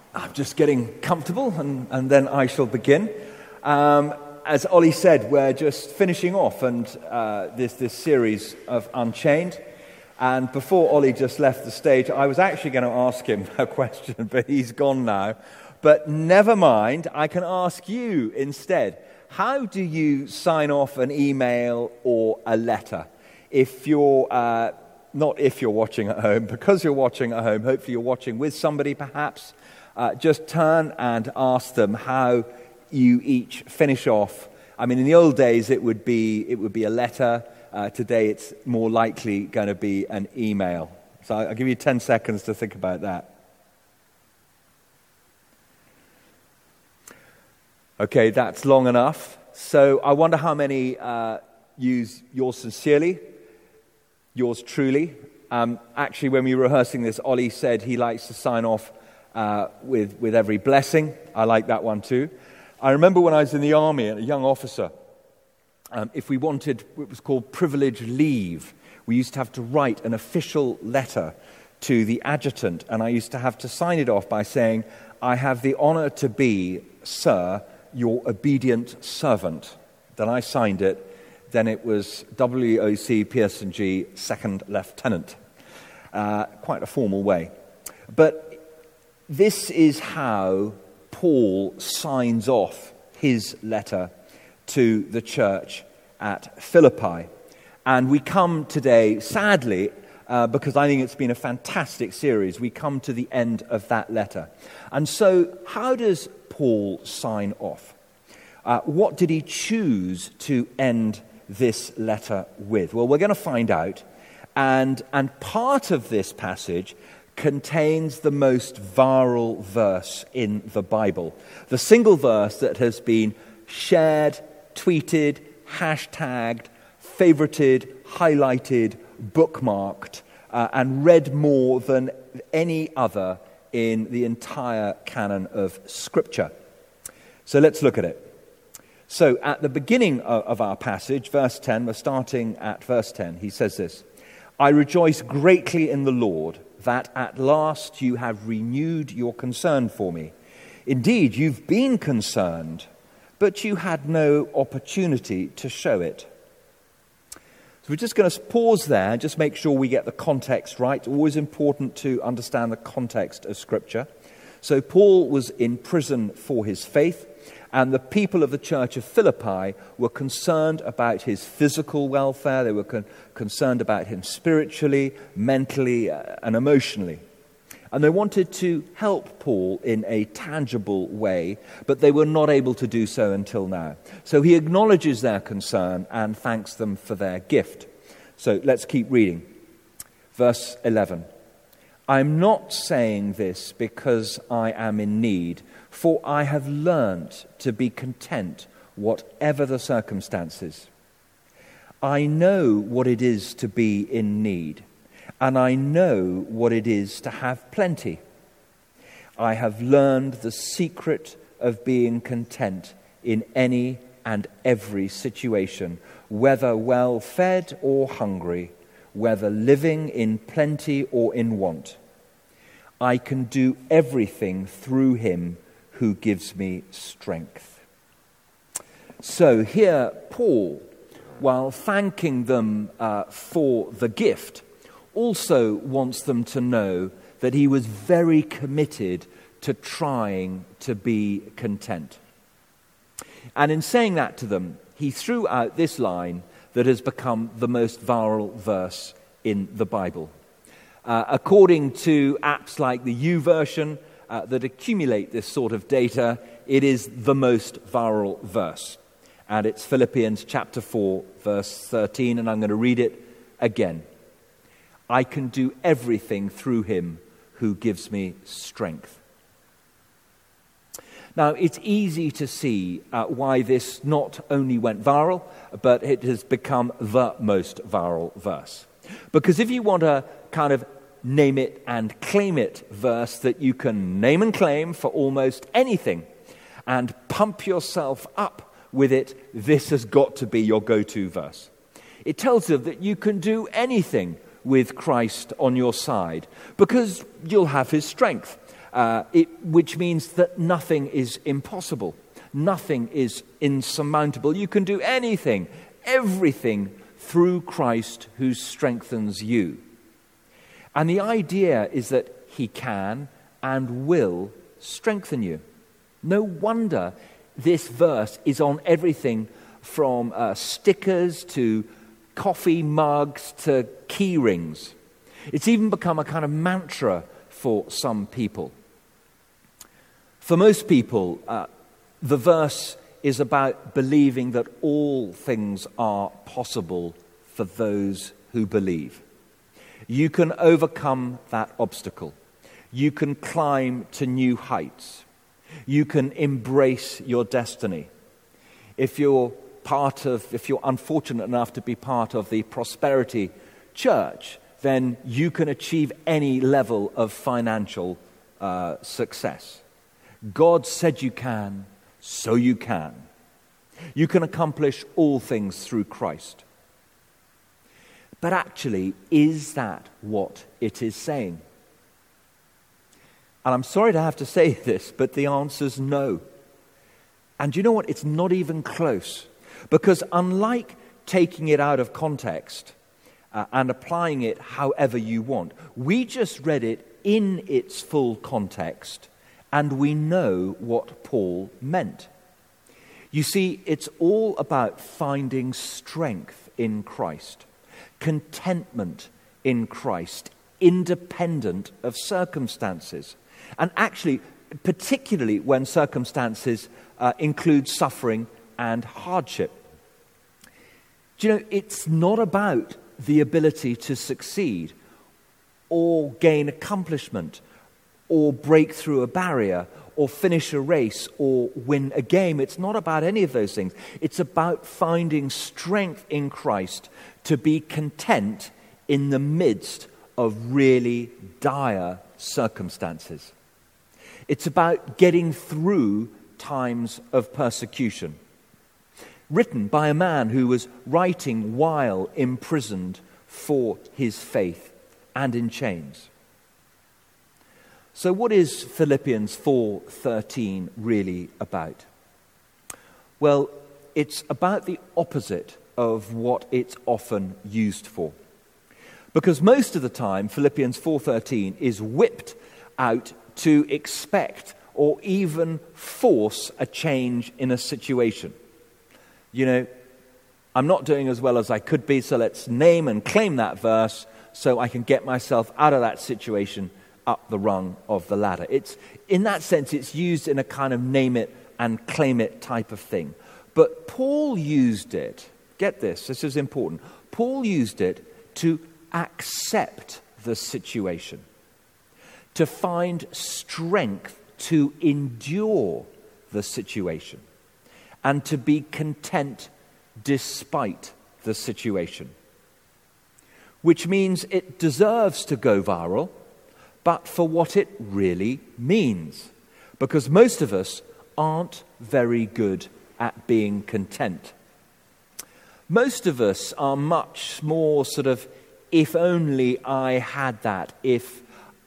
I'm just getting comfortable and then I shall begin. As Ollie said, we're just finishing off and this series of Unchained. And before Ollie just left the stage, I was actually going to ask him a question, but he's gone now. But never mind, I can ask you instead. How do you sign off an email or a letter? If you're, not if you're watching at home, because you're watching at home, hopefully you're watching with somebody perhaps, just turn and ask them how you each finish off. I mean, in the old days it would be a letter. Today it's more likely going to be an email. So I'll give you 10 seconds to think about that. Okay, that's long enough. So I wonder how many use yours sincerely, yours truly. Actually, when we were rehearsing this, Ollie said he likes to sign off with every blessing. I like that one too. I remember when I was in the army, a young officer, if we wanted what was called privilege leave, we used to have to write an official letter to the adjutant, and I used to have to sign it off by saying, "I have the honor to be, sir, your obedient servant." Then I signed it. Then it was WOC Pearson G, Second Lieutenant. Quite a formal way. But this is how Paul signs off his letter to the church at Philippi. And we come today, sadly, because I think it's been a fantastic series, we come to the end of that letter. And so how does Paul sign off? What did he choose to end this letter with? Well, we're going to find out. And part of this passage contains the most viral verse in the Bible. The single verse that has been shared, tweeted, hashtagged, favorited, highlighted, bookmarked, and read more than any other in the entire canon of Scripture. So let's look at it. So at the beginning of our passage, verse 10, we're starting at verse 10, he says this: "I rejoice greatly in the Lord that at last you have renewed your concern for me. Indeed, you've been concerned, but you had no opportunity to show it." So we're just going to pause there and just make sure we get the context right. Always important to understand the context of Scripture. So Paul was in prison for his faith, and the people of the church of Philippi were concerned about his physical welfare. They were concerned about him spiritually, mentally, and emotionally. And they wanted to help Paul in a tangible way, but they were not able to do so until now. So he acknowledges their concern and thanks them for their gift. So let's keep reading. Verse 11. "I'm not saying this because I am in need, for I have learned to be content whatever the circumstances. I know what it is to be in need, and I know what it is to have plenty. I have learned the secret of being content in any and every situation, whether well fed or hungry, whether living in plenty or in want. I can do everything through him who gives me strength." So here Paul, while thanking them for the gift, also wants them to know that he was very committed to trying to be content. And in saying that to them, he threw out this line that has become the most viral verse in the Bible. According to apps like the YouVersion that accumulate this sort of data, it is the most viral verse. And it's Philippians chapter 4, verse 13, and I'm going to read it again. "I can do everything through him who gives me strength." Now, it's easy to see why this not only went viral, but it has become the most viral verse. Because if you want a kind of name it and claim it verse that you can name and claim for almost anything and pump yourself up with it, this has got to be your go-to verse. It tells you that you can do anything with Christ on your side because you'll have his strength. which means that nothing is impossible. Nothing is insurmountable. You can do anything, everything through Christ who strengthens you. And the idea is that he can and will strengthen you. No wonder this verse is on everything from stickers to coffee mugs to key rings. It's even become a kind of mantra for some people. For most people, the verse is about believing that all things are possible for those who believe. You can overcome that obstacle. You can climb to new heights. You can embrace your destiny. If you're unfortunate enough to be part of the Prosperity Church, then you can achieve any level of financial success. God said you can, so you can. You can accomplish all things through Christ. But actually, is that what it is saying? And I'm sorry to have to say this, but the answer's no. And you know what? It's not even close. Because unlike taking it out of context and applying it however you want, we just read it in its full context, and we know what Paul meant. You see, it's all about finding strength in Christ, contentment in Christ, independent of circumstances. And actually, particularly when circumstances include suffering and hardship. Do you know, it's not about the ability to succeed or gain accomplishment or break through a barrier or finish a race or win a game. It's not about any of those things. It's about finding strength in Christ to be content in the midst of really dire circumstances. It's about getting through times of persecution. Written by a man who was writing while imprisoned for his faith and in chains. So what is Philippians 4:13 really about? Well, it's about the opposite of what it's often used for. Because most of the time, Philippians 4:13 is whipped out to expect or even force a change in a situation. You know, I'm not doing as well as I could be, so let's name and claim that verse so I can get myself out of that situation up the rung of the ladder. It's, in that sense, it's used in a kind of name it and claim it type of thing. But Paul used it, get this is important, Paul used it to accept the situation, to find strength to endure the situation, and to be content despite the situation. Which means it deserves to go viral, but for what it really means. Because most of us aren't very good at being content. Most of us are much more sort of, if only I had that, if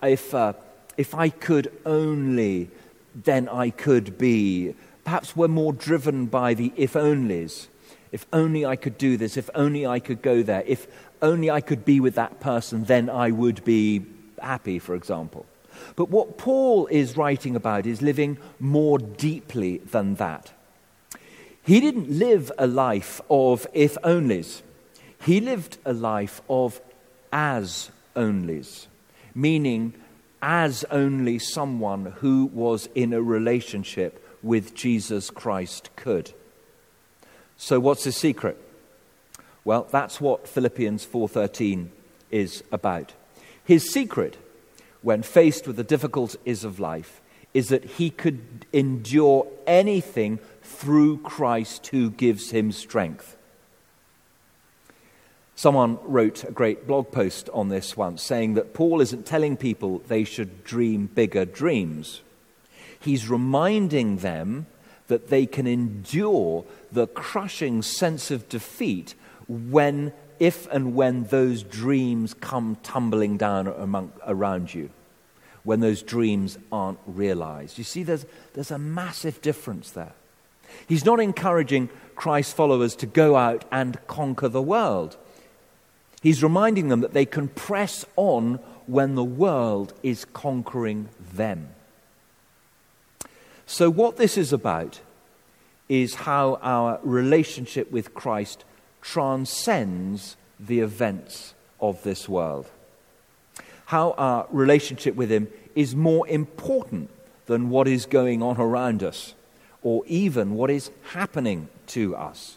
I could only, then I could be. Perhaps we're more driven by the if-onlys. If only I could do this, if only I could go there, if only I could be with that person, then I would be happy, for example. But what Paul is writing about is living more deeply than that. He didn't live a life of if-onlys. He lived a life of as-onlys, meaning as only someone who was in a relationship with Jesus Christ could. So what's his secret? Well, that's what Philippians 4:13 is about. His secret, when faced with the difficulties of life, is that he could endure anything through Christ who gives him strength. Someone wrote a great blog post on this once, saying that Paul isn't telling people they should dream bigger dreams. He's reminding them that they can endure the crushing sense of defeat if and when those dreams come tumbling down around you. when those dreams aren't realized. You see, there's a massive difference there. He's not encouraging Christ's followers to go out and conquer the world. He's reminding them that they can press on when the world is conquering them. So what this is about is how our relationship with Christ transcends the events of this world. How our relationship with him is more important than what is going on around us, or even what is happening to us.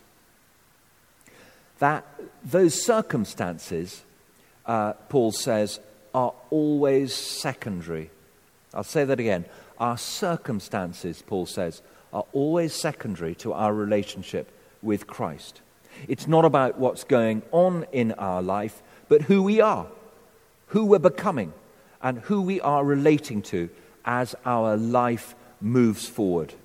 That those circumstances, Paul says, are always secondary. I'll say that again. Our circumstances, Paul says, are always secondary to our relationship with Christ. It's not about what's going on in our life, but who we are, who we're becoming, and who we are relating to as our life moves forward.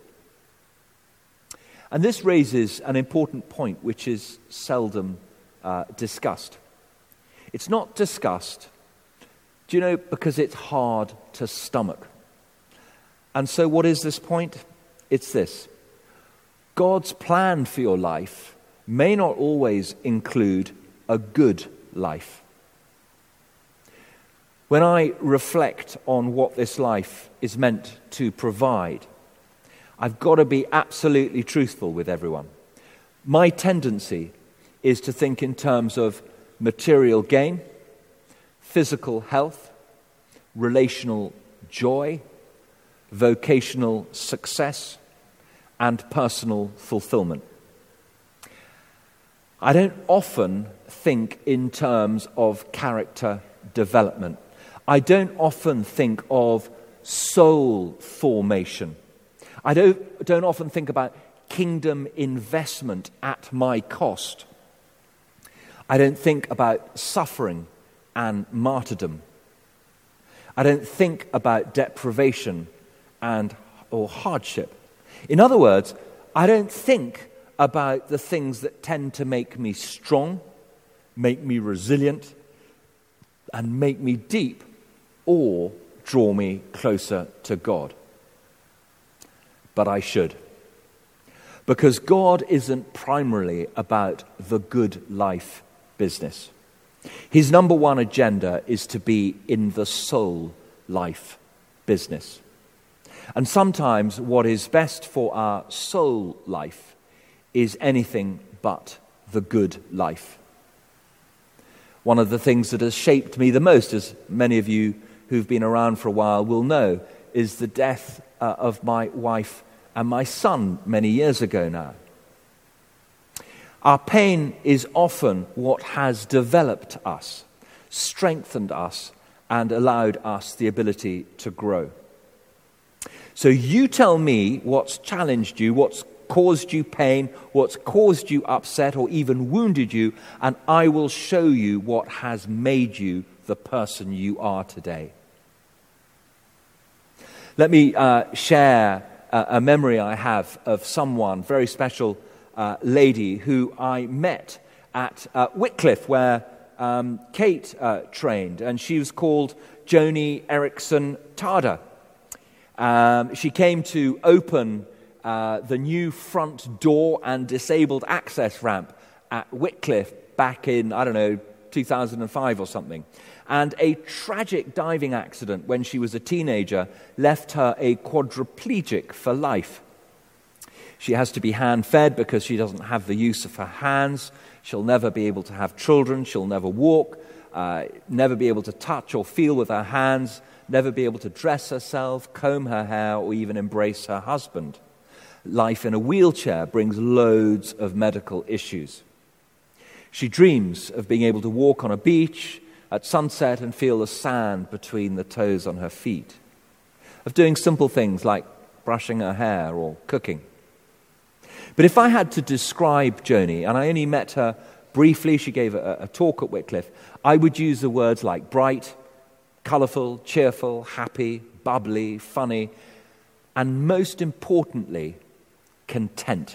And this raises an important point which is seldom discussed. It's not discussed, do you know, because it's hard to stomach. And so what is this point? It's this. God's plan for your life may not always include a good life. When I reflect on what this life is meant to provide, I've got to be absolutely truthful with everyone. My tendency is to think in terms of material gain, physical health, relational joy, vocational success, and personal fulfillment. I don't often think in terms of character development. I don't often think of soul formation. I don't often think about kingdom investment at my cost. I don't think about suffering and martyrdom. I don't think about deprivation or hardship. In other words, I don't think about the things that tend to make me strong, make me resilient, and make me deep, or draw me closer to God. But I should. Because God isn't primarily about the good life business. His number one agenda is to be in the soul life business. And sometimes what is best for our soul life is anything but the good life. One of the things that has shaped me the most, as many of you who've been around for a while will know, is the death of my wife and my son many years ago now. Our pain is often what has developed us, strengthened us, and allowed us the ability to grow. So you tell me what's challenged you, what's caused you pain, what's caused you upset or even wounded you, and I will show you what has made you the person you are today. Let me share a memory I have of someone, very special lady, who I met at Wycliffe, where Kate trained, and she was called Joni Erickson Tada. She came to open the new front door and disabled access ramp at Wycliffe back in, 2005 or something. And a tragic diving accident when she was a teenager left her a quadriplegic for life. She has to be hand-fed because she doesn't have the use of her hands. She'll never be able to have children. She'll never walk, never be able to touch or feel with her hands, never be able to dress herself, comb her hair, or even embrace her husband. Life in a wheelchair brings loads of medical issues. She dreams of being able to walk on a beach at sunset and feel the sand between the toes on her feet, of doing simple things like brushing her hair or cooking. But if I had to describe Joni, and I only met her briefly, she gave a talk at Wycliffe, I would use the words like bright, colourful, cheerful, happy, bubbly, funny, and most importantly, content.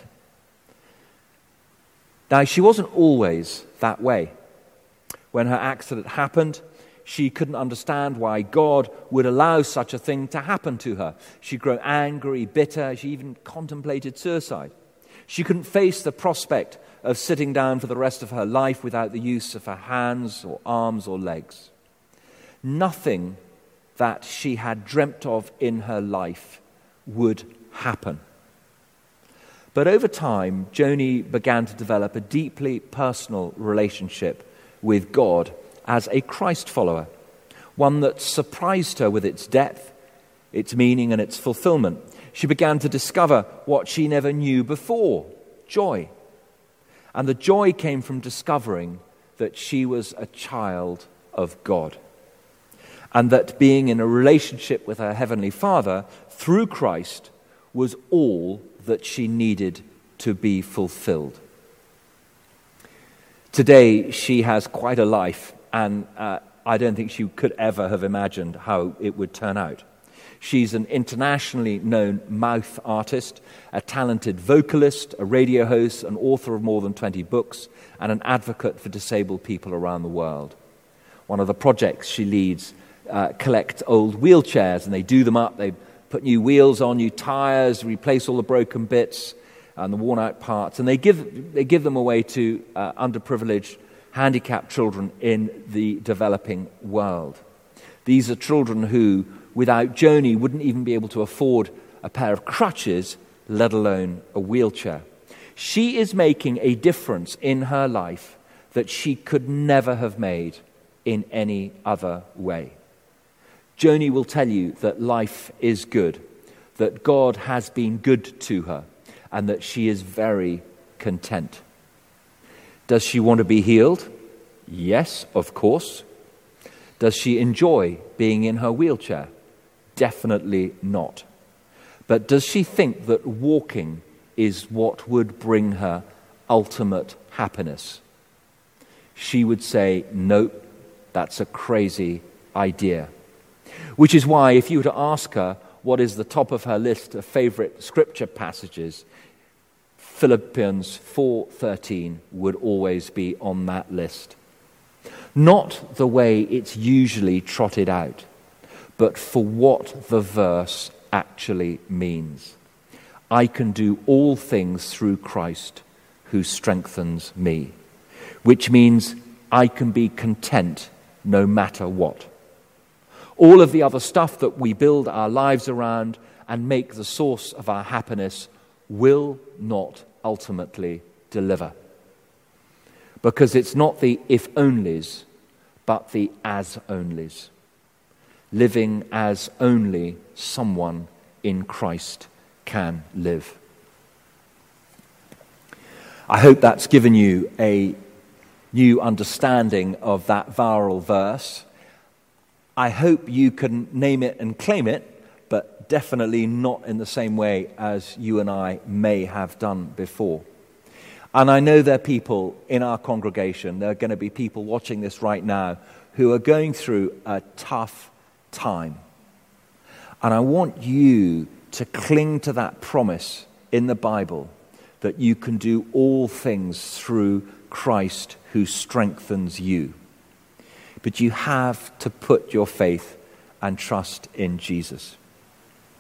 Now, she wasn't always that way. When her accident happened, She couldn't understand why God would allow such a thing to happen to her. She'd grow angry, bitter. She even contemplated suicide. She couldn't face the prospect of sitting down for the rest of her life without the use of her hands or arms or legs. Nothing that she had dreamt of in her life would happen. But over time, Joni began to develop a deeply personal relationship with God as a Christ follower, one that surprised her with its depth, its meaning, and its fulfillment. She began to discover what she never knew before, joy. And the joy came from discovering that she was a child of God, and that being in a relationship with her Heavenly Father through Christ was all that she needed to be fulfilled. Today, she has quite a life, and I don't think she could ever have imagined how it would turn out. She's an internationally known mouth artist, a talented vocalist, a radio host, an author of more than 20 books, and an advocate for disabled people around the world. One of the projects she leads collect old wheelchairs, and they do them up. They put new wheels on, new tires, replace all the broken bits and the worn-out parts, and they give them away to underprivileged, handicapped children in the developing world. These are children who, without Joni, wouldn't even be able to afford a pair of crutches, let alone a wheelchair. She is making a difference in her life that she could never have made in any other way. Joni will tell you that life is good, that God has been good to her, and that she is very content. Does she want to be healed? Yes, of course. Does she enjoy being in her wheelchair? Definitely not. But does she think that walking is what would bring her ultimate happiness? She would say, nope, that's a crazy idea. Which is why if you were to ask her what is the top of her list of favorite scripture passages, Philippians 4:13 would always be on that list. Not the way it's usually trotted out, but for what the verse actually means. I can do all things through Christ who strengthens me, which means I can be content no matter what. All of the other stuff that we build our lives around and make the source of our happiness will not ultimately deliver. Because it's not the if-onlys, but the as-onlys. Living as only someone in Christ can live. I hope that's given you a new understanding of that viral verse. I hope you can name it and claim it, but definitely not in the same way as you and I may have done before. And I know there are people in our congregation, there are going to be people watching this right now, who are going through a tough time. And I want you to cling to that promise in the Bible that you can do all things through Christ who strengthens you. But you have to put your faith and trust in Jesus.